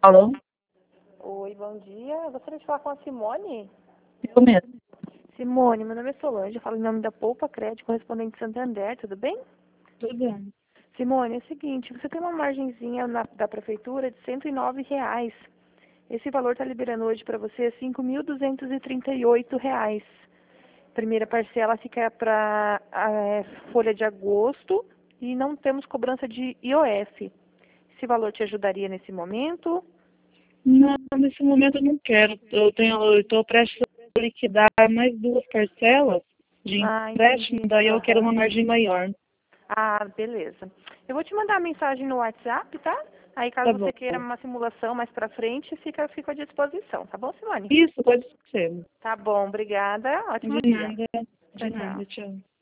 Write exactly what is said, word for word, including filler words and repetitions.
Alô? Oi, bom dia. Eu gostaria de falar com a Simone. Eu mesmo. Simone, meu nome é Solange, eu falo em nome da Poupa Crédito, correspondente Santander, tudo bem? Tudo bem. Simone, é o seguinte, você tem uma margenzinha na, da prefeitura de cento e nove reais. Esse valor está liberando hoje para você cinco mil duzentos e trinta e oito reais. Primeira parcela fica para a folha de agosto e não temos cobrança de I O F. Esse valor te ajudaria nesse momento? Não, nesse momento eu não quero. Eu tenho, eu estou prestes a liquidar mais duas parcelas de Ah, empréstimo, entendi. daí eu quero Aham. uma margem maior. Ah, beleza. Eu vou te mandar a mensagem no WhatsApp, tá? Aí, Tá caso bom. você queira uma simulação mais pra frente, fica, fica à disposição, tá bom, Simone? Isso, pode ser. Tá bom, obrigada. Ótimo De dia. nada, Tchau, de tchau. nada, tchau.